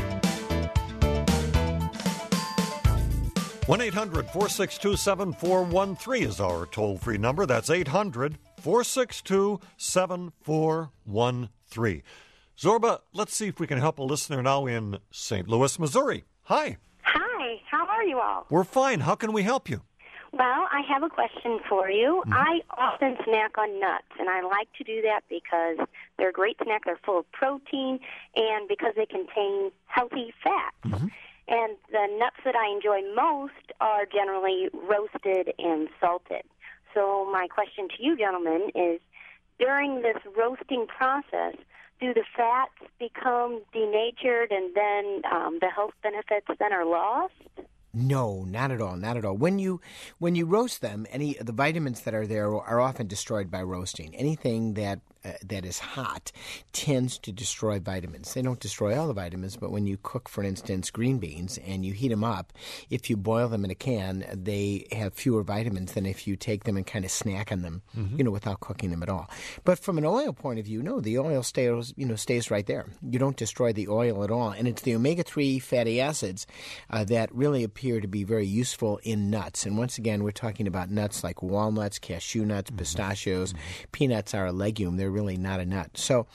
one eight hundred four six two seven four one three is our toll-free number. That's eight hundred four six two seven four one three. Zorba, let's see if we can help a listener now in Saint Louis, Missouri. Hi. Hi, how are you all? We're fine. How can we help you? Well, I have a question for you. Mm-hmm. I often snack on nuts, and I like to do that because they're a great snack. They're full of protein, and because they contain healthy fats. Mm-hmm. And the nuts that I enjoy most are generally roasted and salted. So my question to you, gentlemen, is during this roasting process, do the fats become denatured and then um, the health benefits then are lost? No, not at all, not at all. When you when you roast them, any the vitamins that are there are often destroyed by roasting. Anything that uh, that is hot tends to destroy vitamins. They don't destroy all the vitamins, but when you cook, for instance, green beans and you heat them up, if you boil them in a can, they have fewer vitamins than if you take them and kind of snack on them, mm-hmm. you know, without cooking them at all. But from an oil point of view, no, the oil stays, you know, stays right there. You don't destroy the oil at all, and it's the omega three fatty acids uh, that really appear to be very useful in nuts. And once again, we're talking about nuts like walnuts, cashew nuts, mm-hmm. pistachios. Mm-hmm. Peanuts are a legume. They're really not a nut. So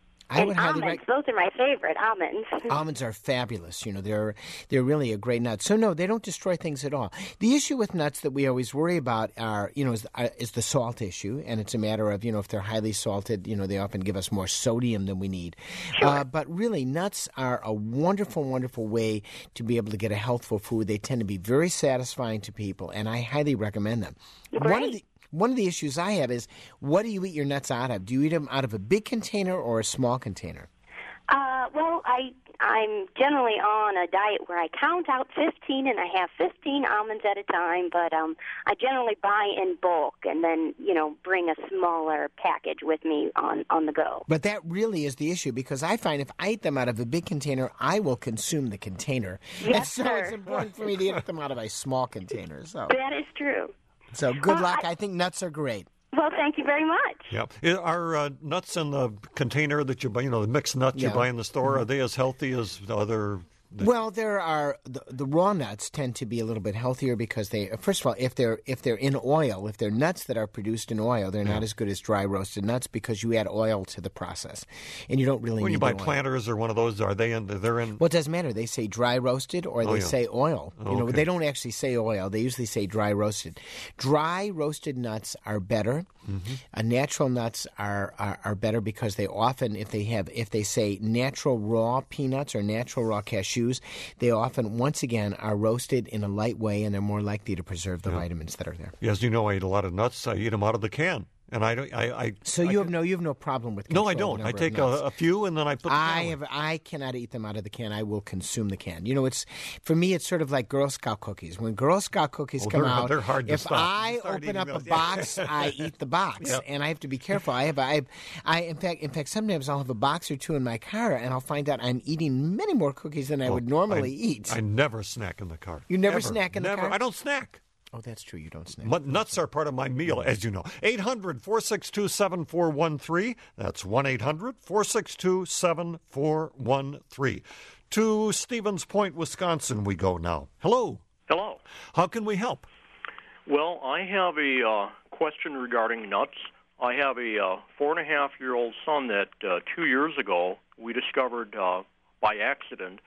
I and would almonds, highly rec- those are my favorite, almonds. Almonds are fabulous. You know, they're they're really a great nut. So no, they don't destroy things at all. The issue with nuts that we always worry about are, you know, is, uh, is the salt issue, and it's a matter of, you know, if they're highly salted, you know, they often give us more sodium than we need. Sure. Uh, but really, nuts are a wonderful, wonderful way to be able to get a healthful food. They tend to be very satisfying to people, and I highly recommend them. Great. One of the One of the issues I have is, what do you eat your nuts out of? Do you eat them out of a big container or a small container? Uh, well, I, I'm generally on a diet where I count out fifteen, and I have fifteen almonds at a time, but um, I generally buy in bulk and then, you know, bring a smaller package with me on, on the go. But that really is the issue, because I find if I eat them out of a big container, I will consume the container. Yes, and so sir. It's important for me to eat them out of a small container. So that is true. So good well, luck. I, I think nuts are great. Well, thank you very much. Yeah. Are uh, nuts in the container that you buy, you know, the mixed nuts yeah. you buy in the store, mm-hmm. are they as healthy as the other? The... Well, there are the, the raw nuts tend to be a little bit healthier because they, first of all, if they're if they're in oil, if they're nuts that are produced in oil, they're yeah. not as good as dry roasted nuts because you add oil to the process, and you don't really. When need you buy the oil. Planters or one of those, are they in? They're in. Well, it doesn't matter. They say dry roasted or oh, they yeah. say oil. Oh, you know, okay. they don't actually say oil. They usually say dry roasted. Dry roasted nuts are better. Mm-hmm. Uh, natural nuts are, are are better because they often, if they have, if they say natural raw peanuts or natural raw cashews, they often, once again, are roasted in a light way, and they're more likely to preserve the yeah. vitamins that are there. Yes, you know, I eat a lot of nuts. I eat them out of the can. And I don't. I, I so I you can, have no. You have no problem with. No, I don't. I take a, a few and then I put. The I can have. in. I cannot eat them out of the can. I will consume the can. You know, it's for me. It's sort of like Girl Scout cookies. When Girl Scout cookies well, come they're, out, they're hard to if stop. I open up those. a box, I eat the box, yep. and I have to be careful. I have. I, have, I. In fact, in fact, sometimes I'll have a box or two in my car, and I'll find out I'm eating many more cookies than I well, would normally I, eat. I never snack in the car. You never Ever. snack in never. the car? I don't snack. Oh, that's true. You don't snack. But nuts are part of my meal, as you know. eight hundred four six two seven four one three. That's one eight hundred four six two seven four one three. To Stevens Point, Wisconsin, we go now. Hello. Hello. How can we help? Well, I have a uh, question regarding nuts. I have a uh, four-and-a-half-year-old son that uh, two years ago we discovered uh, by accident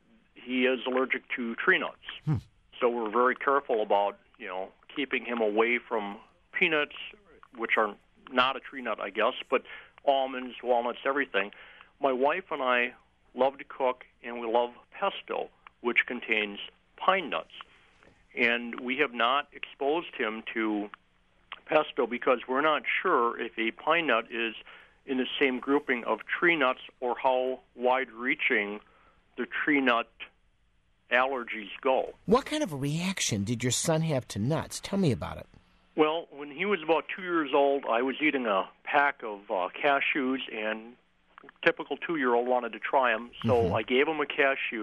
he is allergic to tree nuts. Hmm. So we're very careful about, you know, keeping him away from peanuts, which are not a tree nut, I guess, but almonds, walnuts, everything. My wife and I love to cook, and we love pesto, which contains pine nuts. And we have not exposed him to pesto because we're not sure if a pine nut is in the same grouping of tree nuts or how wide-reaching the tree nut allergies go. What kind of a reaction did your son have to nuts? Tell me about it. Well, when he was about two years old, I was eating a pack of uh, cashews, and typical two-year-old wanted to try them, so mm-hmm. I gave him a cashew,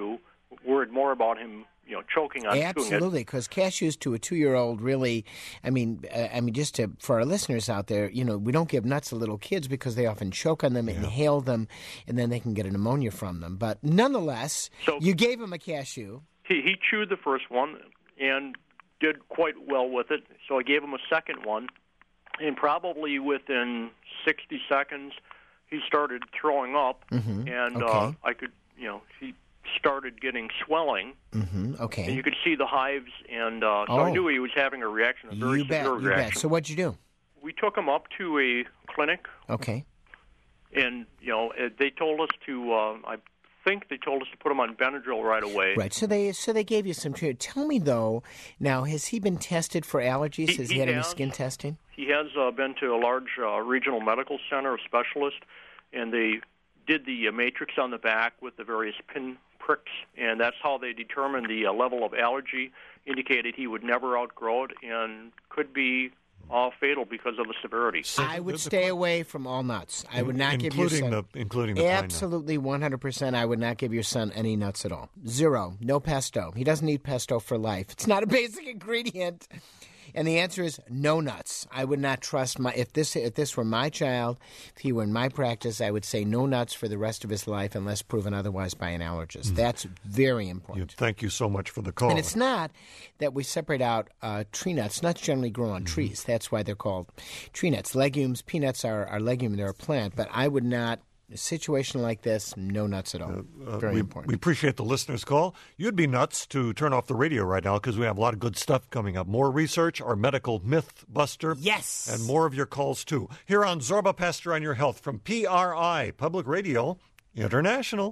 worried more about him, you know, choking on chewing it. Absolutely, because cashews to a two-year-old really, I mean, uh, I mean, just to, for our listeners out there, you know, we don't give nuts to little kids because they often choke on them, yeah. inhale them, and then they can get a pneumonia from them. But nonetheless, so you gave him a cashew. He, he chewed the first one and did quite well with it, so I gave him a second one, and probably within sixty seconds, he started throwing up, mm-hmm. and okay. uh, I could, you know, he started getting swelling. Mm-hmm. Okay. And you could see the hives, and uh, so oh. I knew he was having a reaction, a very you bet, severe you reaction. Bet. So what'd you do? We took him up to a clinic. Okay. And, you know, they told us to, uh, I think they told us to put him on Benadryl right away. Right. So they so they gave you some treatment. Tell me, though, now, has he been tested for allergies? He, has he, he had has, any skin testing? He has uh, been to a large uh, regional medical center, a specialist, and they did the uh, matrix on the back with the various pin pricks, and that's how they determined the uh, level of allergy, indicated he would never outgrow it and could be uh, fatal because of the severity. I would stay away from all nuts. I would not give your son... The, including the Absolutely, one hundred percent, I would not give your son any nuts at all. Zero. No pesto. He doesn't need pesto for life. It's not a basic ingredient. And the answer is no nuts. I would not trust my if this if this were my child, if he were in my practice, I would say no nuts for the rest of his life unless proven otherwise by an allergist. Mm. That's very important. Yeah, thank you so much for the call. And it's not that we separate out uh, tree nuts. Nuts generally grow on mm-hmm. trees. That's why they're called tree nuts. Legumes, peanuts are, are legume. They're a plant. But I would not. A situation like this, no nuts at all. Uh, uh, Very we, important. We appreciate the listener's call. You'd be nuts to turn off the radio right now because we have a lot of good stuff coming up. More research, our medical myth buster. Yes. And more of your calls, too. Here on Zorba Pastor on Your Health from P R I, Public Radio International.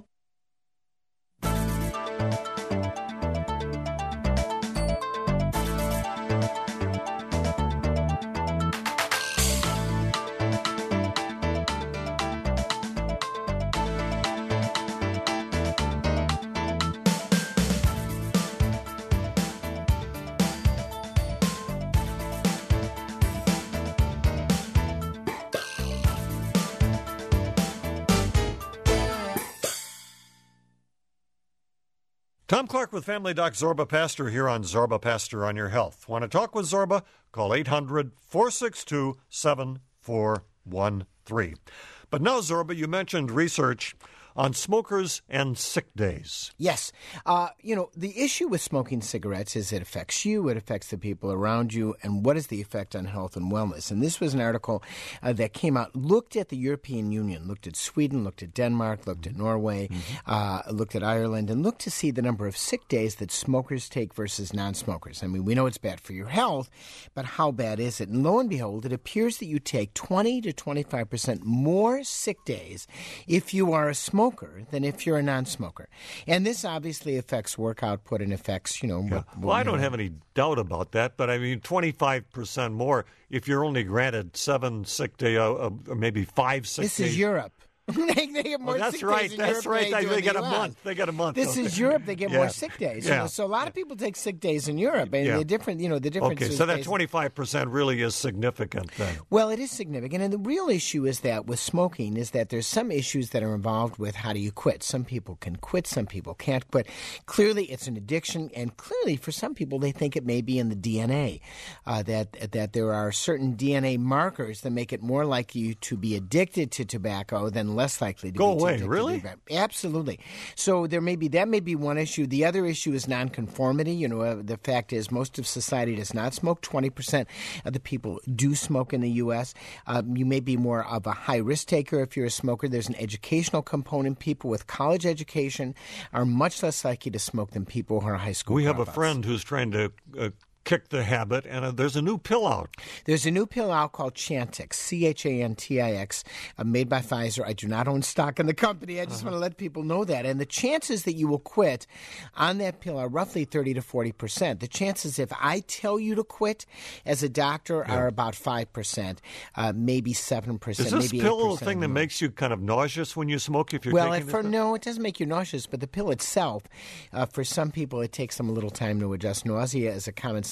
Tom Clark with Family Doc Zorba Pastor here on Zorba Pastor on Your Health. Want to talk with Zorba? Call eight hundred, four six two, seven four one three. But now, Zorba, you mentioned research on smokers and sick days. Yes. Uh, you know, the issue with smoking cigarettes is it affects you, it affects the people around you, and what is the effect on health and wellness? And this was an article uh, that came out, looked at the European Union, looked at Sweden, looked at Denmark, looked at Norway, mm-hmm. uh, looked at Ireland, and looked to see the number of sick days that smokers take versus non-smokers. I mean, we know it's bad for your health, but how bad is it? And lo and behold, it appears that you take twenty to twenty-five percent more sick days if you are a smoker than if you're a non-smoker. And this obviously affects work output and affects, you know... Yeah. What, well, I don't have any doubt about that, but I mean, twenty-five percent more if you're only granted seven sick days, uh, or maybe five sick this days. This is Europe. they, they get more oh, that's sick right. days in That's Europe right. They, they, they get the a U S. month. They get a month. This is they? Europe. They get yeah. more sick days. Yeah. You know, so a lot of people take sick days in Europe, and yeah. the different, you know, the difference. Okay, so that twenty-five percent really is significant then. Well, it is significant, and the real issue is that with smoking is that there's some issues that are involved with how do you quit. Some people can quit, some people can't quit. Clearly, it's an addiction, and clearly, for some people, they think it may be in the D N A. Uh, that that there are certain D N A markers that make it more likely to be addicted to tobacco than less likely to go be away. addicted Really? to tobacco. Absolutely. So there may be that may be one issue. The other issue is nonconformity. You know, uh, the fact is most of society does not smoke. Twenty percent of the people do smoke in the U S. Um, you may be more of a high risk taker if you're a smoker. There's an educational component. People with college education are much less likely to smoke than people who are high school. We have dropouts. a friend who's trying to Uh, kick the habit, and uh, there's a new pill out. There's a new pill out called Chantix, C H A N T I X, uh, made by Pfizer. I do not own stock in the company. I just uh-huh. want to let people know that. And the chances that you will quit on that pill are roughly thirty to forty percent. The chances if I tell you to quit as a doctor yeah. are about five percent, uh, maybe seven percent, Is this maybe pill eight percent a thing that makes you kind of nauseous when you smoke if you're well, taking for, this? no, it doesn't make you nauseous, but the pill itself, uh, for some people, it takes them a little time to adjust. Nausea is a common side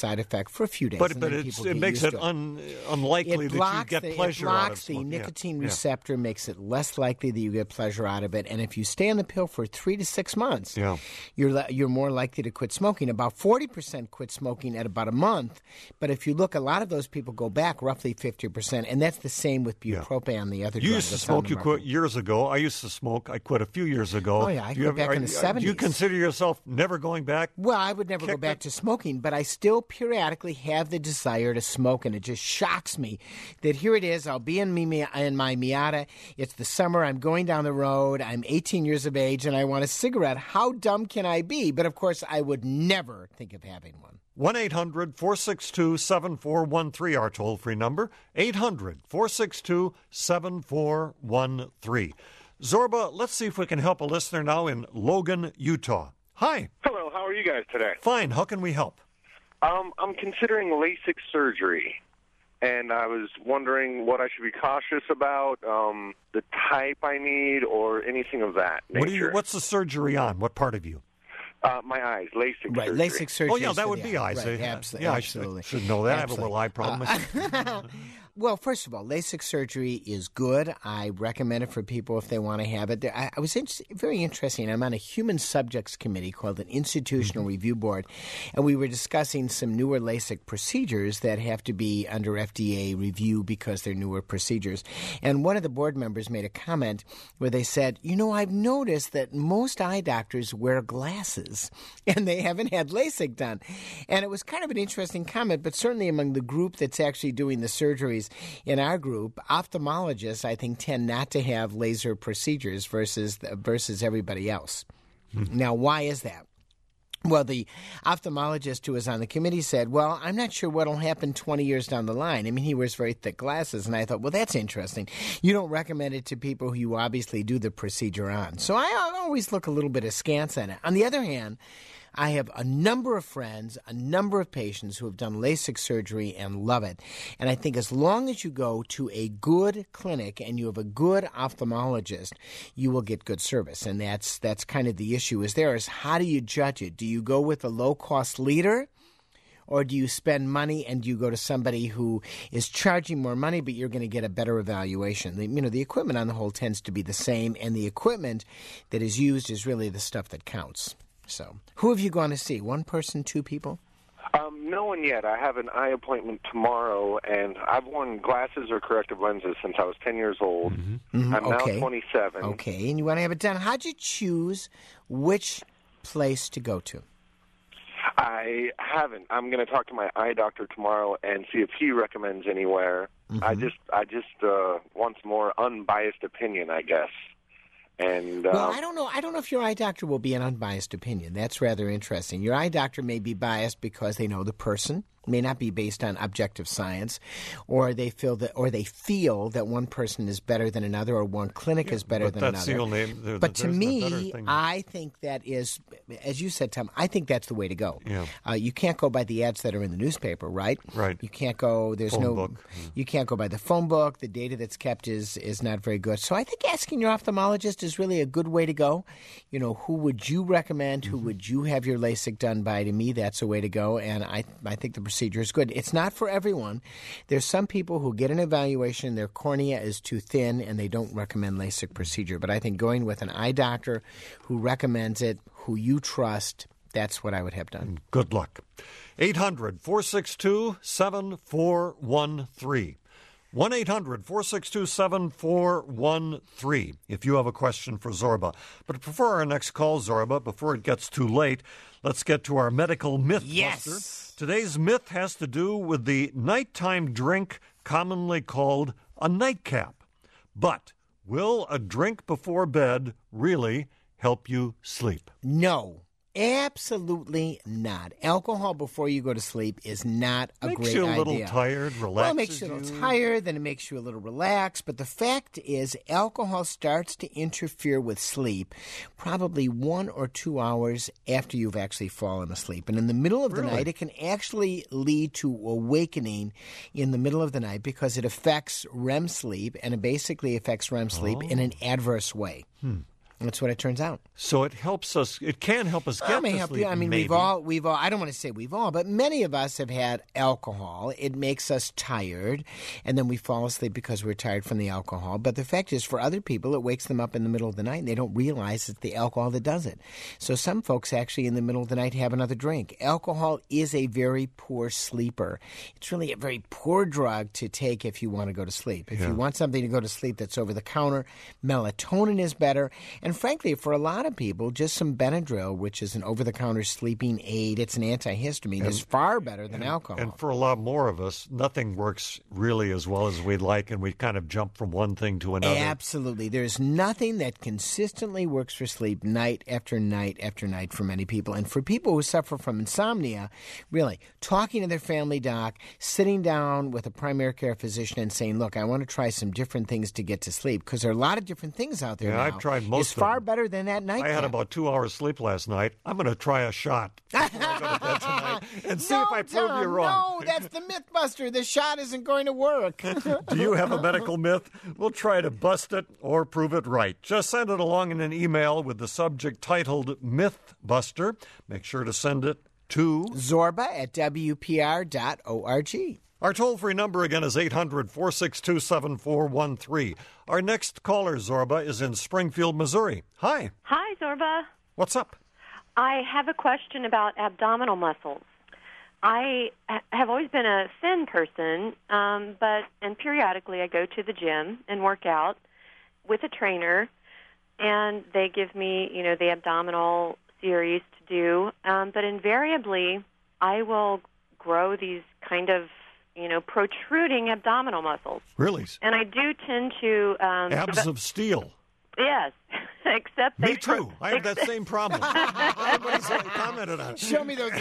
side effect for a few days. But and but then it's, people it get makes used it to un, unlikely it that blocks you get the, pleasure it out of blocks the smoking. Yeah, nicotine yeah. receptor, makes it less likely that you get pleasure out of it. And if you stay on the pill for three to six months, Yeah. you're le- you're more likely to quit smoking. About forty percent quit smoking at about a month. But if you look, a lot of those people go back roughly fifty percent. And that's the same with bupropion, the other You drug used to that's on smoke. the You market. quit years ago. I used to smoke. I quit a few years ago. Oh, yeah, I Do you quit back are in the you- seventies. Do you consider yourself never going back? Well, I would never go Kick back it. to smoking, but I still periodically have the desire to smoke, and it just shocks me that here it is. I'll be in, me, in my Miata. It's the summer. I'm going down the road. I'm eighteen years of age, and I want a cigarette. How dumb can I be? But, of course, I would never think of having one. one eight hundred four six two seven four one three, our toll-free number. eight hundred four six two seven four one three. Zorba, let's see if we can help a listener now in Logan, Utah. Hi. Hello, how are you guys today? Fine. How can we help? Um, I'm considering LASIK surgery, and I was wondering what I should be cautious about, um, the type I need, or anything of that nature. What do you, what's the surgery on? What part of you? Uh, my eyes, LASIK Right, surgery. LASIK surgery. Oh, yeah, is that for would the be eye. eyes. Right, eh? abso- yeah, absolutely. I should, should know that. I have a Absolutely. little eye problem. Uh, well, first of all, LASIK surgery is good. I recommend it for people if they want to have it. There, I, I was in, very interesting. I'm on a human subjects committee called an Institutional Mm-hmm. Review Board, and we were discussing some newer LASIK procedures that have to be under F D A review because they're newer procedures. And one of the board members made a comment where they said, you know, I've noticed that most eye doctors wear glasses, and they haven't had LASIK done. And it was kind of an interesting comment, but certainly among the group that's actually doing the surgeries in our group, ophthalmologists, I think, tend not to have laser procedures versus versus everybody else. Hmm. Now, why is that? Well, the ophthalmologist who was on the committee said, well, I'm not sure what will happen twenty years down the line. I mean, he wears very thick glasses, and I thought, well, that's interesting. You don't recommend it to people who you obviously do the procedure on. So I always look a little bit askance at it. On the other hand, I have a number of friends, a number of patients who have done LASIK surgery and love it. And I think as long as you go to a good clinic and you have a good ophthalmologist, you will get good service. And that's that's kind of the issue is there is how do you judge it? Do you go with a low-cost leader? Or do you spend money and do you go to somebody who is charging more money, but you're going to get a better evaluation? The, you know, the equipment on the whole tends to be the same, and the equipment that is used is really the stuff that counts. So, who have you gone to see? One person, two people? Um, no one yet. I have an eye appointment tomorrow, and I've worn glasses or corrective lenses since I was ten years old. Mm-hmm. I'm okay. now twenty-seven. Okay, and you want to have it done. How'd you choose which place to go to? I haven't. I'm going to talk to my eye doctor tomorrow and see if he recommends anywhere. Mm-hmm. I just, I just uh, want some more unbiased opinion, I guess. And uh, well, I don't know. I don't know if your eye doctor will be an unbiased opinion. That's rather interesting. Your eye doctor may be biased because they know the person. It may not be based on objective science, or they feel that, or they feel that one person is better than another, or one clinic Yeah, is better but than that's another. the only- there- but to there's no better me, thing. I think that is, as you said, Tom. I think that's the way to go. Yeah. Uh, you can't go by the ads that are in the newspaper, right? Right. You can't go. There's Phone no. book. You can't go by the phone book. The data that's kept is is not very good. So I think asking your ophthalmologist is really a good way to go. You know, who would you recommend? Who Mm-hmm. would you have your LASIK done by? To me, that's a way to go, and I I think the procedure is good. It's not for everyone. There's some people who get an evaluation, their cornea is too thin, and they don't recommend LASIK procedure. But I think going with an eye doctor who recommends it, who you trust, that's what I would have done. Good luck. eight hundred four six two seven four one three. one eight hundred four six two seven four one three if you have a question for Zorba. But before our next call, Zorba, before it gets too late, let's get to our medical myth Yes. buster. Today's myth has to do with the nighttime drink commonly called a nightcap. But will a drink before bed really help you sleep? No. Absolutely not. Alcohol before you go to sleep is not a Makes great you a idea. little tired, Well, it relaxes makes you a little you. tired, then it makes you a little relaxed. But the fact is, alcohol starts to interfere with sleep probably one or two hours after you've actually fallen asleep. And in the middle of the Really? night, it can actually lead to awakening in the middle of the night because it affects R E M sleep, and it basically affects R E M sleep in an adverse way. Hmm. That's what it turns out. So it helps us. It can help us get Well, it may to help sleep. you. I mean, maybe. we've all, we've all. I don't want to say we've all, but many of us have had alcohol. It makes us tired, and then we fall asleep because we're tired from the alcohol. But the fact is, for other people, it wakes them up in the middle of the night, and they don't realize it's the alcohol that does it. So some folks actually, in the middle of the night, have another drink. Alcohol is a very poor sleeper. It's really a very poor drug to take if you want to go to sleep. If Yeah. you want something to go to sleep that's over the counter, melatonin is better. And frankly, for a lot of people, just some Benadryl, which is an over-the-counter sleeping aid, it's an antihistamine, And- is far better than alcohol. And for a lot more of us, nothing works really as well as we'd like, and we kind of jump from one thing to another. Absolutely. There's nothing that consistently works for sleep night after night after night for many people. And for people who suffer from insomnia, really, talking to their family doc, sitting down with a primary care physician and saying, look, I want to try some different things to get to sleep, because there are a lot of different things out there Yeah, now. I've tried most It's of them. far better than that night. I had about two hours sleep last night. I'm going to try a shot before I go to bed tonight and see no, if I prove Tom, you wrong. No, that's the Mythbuster. The shot isn't going to work. Do you have a medical myth? We'll try to bust it or prove it right. Just send it along in an email with the subject titled Mythbuster. Make sure to send it to Zorba at W P R dot org. Our toll-free number again is eight hundred, four six two, seven four one three. Our next caller, Zorba, is in Springfield, Missouri. Hi. Hi, Zorba. What's up? I have a question about abdominal muscles. I ha- have always been a thin person, um, but and periodically I go to the gym and work out with a trainer, and they give me, you know, the abdominal series to do. Um, but invariably, I will grow these kind of, you know, protruding abdominal muscles. Really? And I do tend to um, Abs deve- of steel. Yes, except they Me too. I have that same problem. Everybody's commented on it. Show me those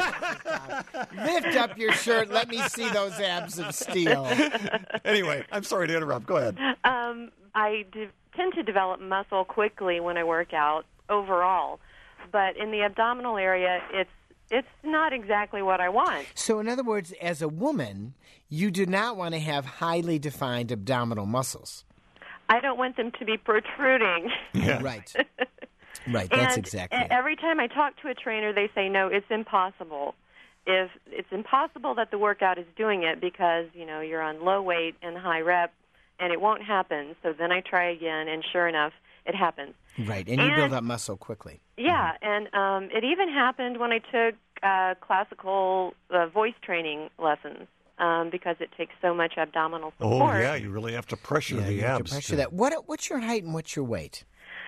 abs. Lift up your shirt. Let me see those abs of steel. Anyway, I'm sorry to interrupt. Go ahead. Um, I de- tend to develop muscle quickly when I work out overall, but in the abdominal area, it's it's not exactly what I want. So, in other words, as a woman, you do not want to have highly defined abdominal muscles. I don't want them to be protruding. Yeah. Right. Right, that's and exactly it. Every time I talk to a trainer, they say, no, it's impossible. If it's impossible that the workout is doing it because, you know, you're on low weight and high rep, and it won't happen. So then I try again, and sure enough, it happens. Right, and you And- build up muscle quickly. Yeah, and um, it even happened when I took uh, classical uh, voice training lessons um, because it takes so much abdominal support. Oh, yeah, you really have to pressure Yeah, the you have to abs. pressure to- that. What, what's your height and what's your weight?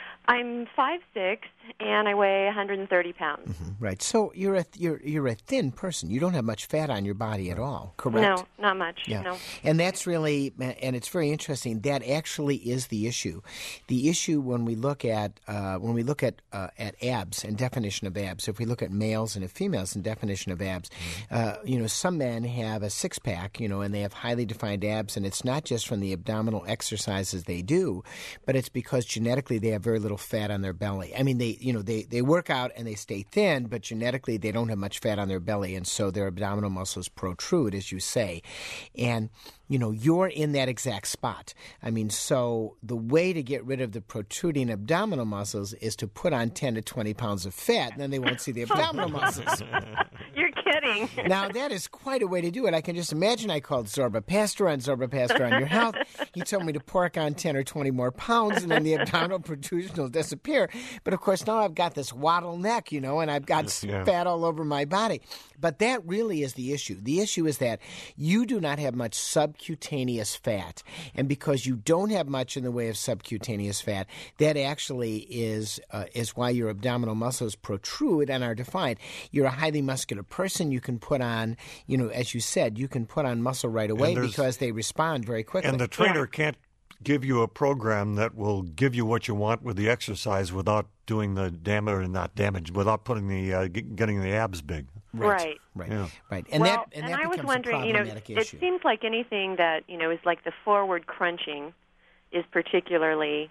I'm five six and I weigh one hundred thirty pounds. Right, so you're a you're you're a thin person. You don't have much fat on your body at all, correct? No, not much. Yeah. No. And that's really, and it's very interesting. That actually is the issue. The issue when we look at uh, when we look at uh, at abs and definition of abs. If we look at males and at females and definition of abs, uh, you know, some men have a six pack, you know, and they have highly defined abs, and it's not just from the abdominal exercises they do, but it's because genetically they have very little fat on their belly. I mean, they you know they they work out and they stay thin, but genetically they don't have much fat on their belly, and so their abdominal muscles protrude, as you say, and you know, you're in that exact spot. I mean, so the way to get rid of the protruding abdominal muscles is to put on ten to twenty pounds of fat, and then they won't see the abdominal muscles. You're kidding. Now, that is quite a way to do it. I can just imagine I called Zorba Pastor on Zorba Pastor on Your Health. He told me to pork on ten or twenty more pounds, and then the abdominal protrusion will disappear. But, of course, now I've got this waddle neck, you know, and I've got Yeah. fat all over my body. But that really is the issue. The issue is that you do not have much subcutaneous fat. And because you don't have much in the way of subcutaneous fat, that actually is uh, is why your abdominal muscles protrude and are defined. You're a highly muscular person. You can put on, you know, as you said, you can put on muscle right away there's- because they respond very quickly. And the trainer can't give you a program that will give you what you want with the exercise without doing the damage, or not damage, without putting the uh, g- getting the abs big. Right. Right. Yeah. Right. And well, that and, that I was becomes wondering, a you know, problematic it issue. seems like anything that, you know, is like the forward crunching is particularly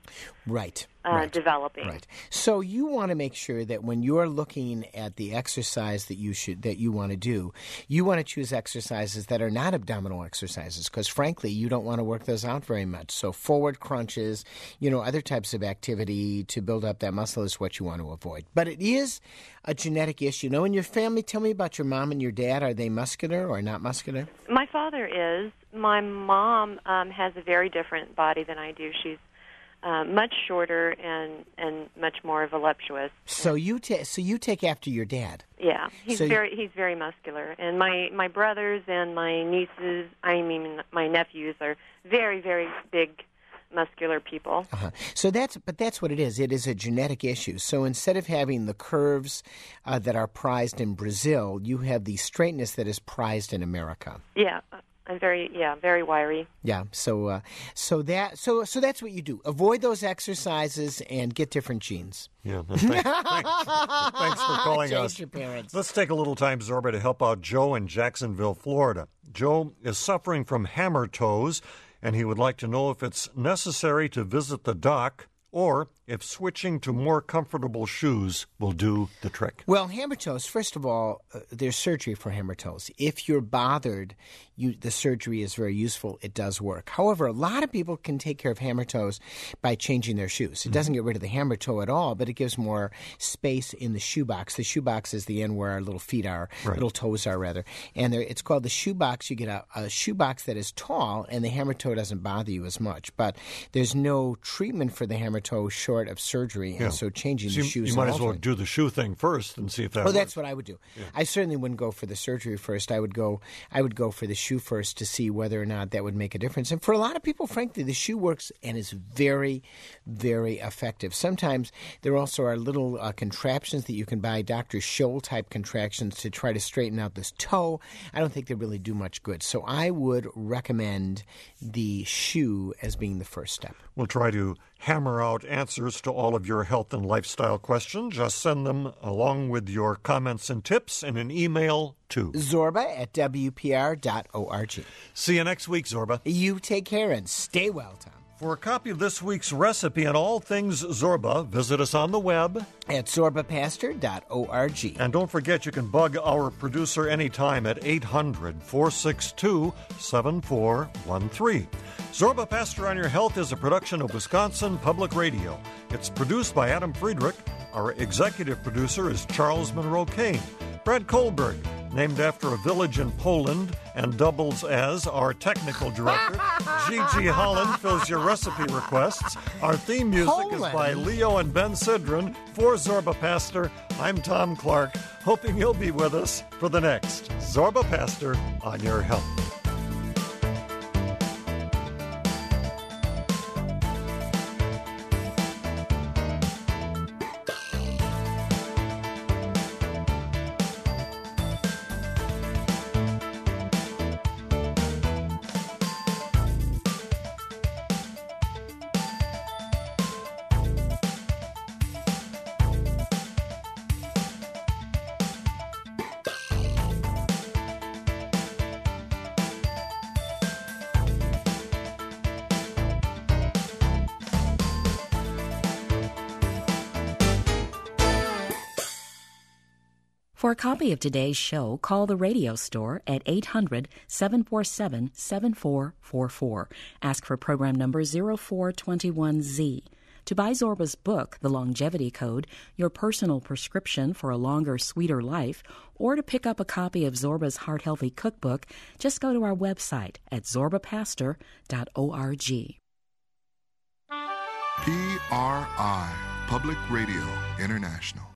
right, uh, right. developing. Right. So you want to make sure that when you're looking at the exercise that you should that you want to do, you want to choose exercises that are not abdominal exercises, because frankly, you don't want to work those out very much. So forward crunches, you know, other types of activity to build up that muscle is what you want to avoid. But it is a genetic issue. Now, in your family, tell me about your mom and your dad. Are they muscular or not muscular? My father is. My mom um, has a very different body than I do. She's uh, much shorter and, and much more voluptuous. So you ta- so you take after your dad. Yeah, he's So very he's very muscular. And my, my brothers and my nieces, I mean my nephews, are very, very big, muscular people. Uh-huh. So that's, but that's what it is. It is a genetic issue. So instead of having the curves uh, that are prized in Brazil, you have the straightness that is prized in America. Yeah, I'm very yeah very wiry. Yeah. So uh, so that so so that's what you do. Avoid those exercises and get different genes. Yeah. Thanks, thanks, thanks for calling Change us. your parents. Let's take a little time, Zorba, to help out Joe in Jacksonville, Florida. Joe is suffering from hammer toes, and he would like to know if it's necessary to visit the doc or if switching to more comfortable shoes will do the trick. Well, hammer toes, first of all, uh, there's surgery for hammer toes. If you're bothered, you, the surgery is very useful. It does work. However, a lot of people can take care of hammer toes by changing their shoes. It doesn't get rid of the hammer toe at all, but it gives more space in the shoebox. The shoebox is the end where our little feet are, Right. little toes are, rather. And there, it's called the shoebox. You get a, a shoebox that is tall, and the hammer toe doesn't bother you as much. But there's no treatment for the hammer toe short of surgery, and Yeah. so changing So the you, shoes you might and as well altering. do the shoe thing first and see if that Oh, works. that's what I would do. I certainly wouldn't go for the surgery first. I would go. I would go for the shoe first to see whether or not that would make a difference. And for a lot of people, frankly, the shoe works and is very, very effective. Sometimes there also are little uh, contraptions that you can buy, Doctor Scholl type contractions, to try to straighten out this toe. I don't think they really do much good. So I would recommend the shoe as being the first step. We'll try to hammer out answers to all of your health and lifestyle questions. Just send them along with your comments and tips in an email to Zorba at W P R dot org. See you next week, Zorba. You take care and stay well, Tom. For a copy of this week's recipe and all things Zorba, visit us on the web at zorba pastor dot org. And don't forget, you can bug our producer anytime at eight hundred, four six two, seven four one three. Zorba Pastor on Your Health is a production of Wisconsin Public Radio. It's produced by Adam Friedrich. Our executive producer is Charles Monroe Kane. Brad Kohlberg, named after a village in Poland and doubles as our technical director. Gigi Holland fills your recipe requests. Our theme music Poland. is by Leo and Ben Sidran. For Zorba Pastor, I'm Tom Clark, hoping you'll be with us for the next Zorba Pastor on Your Health. For a copy of today's show, call the radio store at eight hundred, seven four seven, seven four four four. Ask for program number zero four two one Z. To buy Zorba's book, The Longevity Code, your personal prescription for a longer, sweeter life, or to pick up a copy of Zorba's Heart Healthy Cookbook, just go to our website at zorba pastor dot org. P R I, Public Radio International.